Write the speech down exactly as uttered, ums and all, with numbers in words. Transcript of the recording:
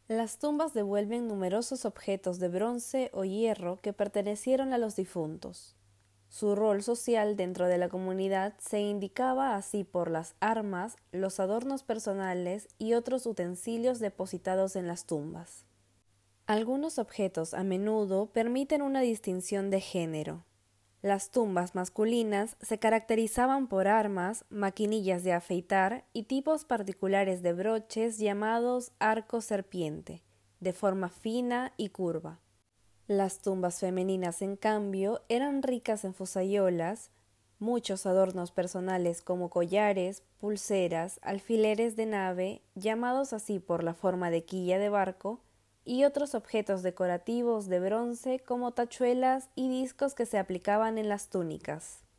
Las tumbas devuelven numerosos objetos de bronce o hierro que pertenecieron a los difuntos. Su rol social dentro de la comunidad se indicaba así por las armas, los adornos personales y otros utensilios depositados en las tumbas. Algunos objetos a menudo permiten una distinción de género. Las tumbas masculinas se caracterizaban por armas, maquinillas de afeitar y tipos particulares de broches llamados arco serpiente, de forma fina y curva. Las tumbas femeninas, en cambio, eran ricas en fusayolas, muchos adornos personales como collares, pulseras, alfileres de nave, llamados así por la forma de quilla de barco, y otros objetos decorativos de bronce como tachuelas y discos que se aplicaban en las túnicas.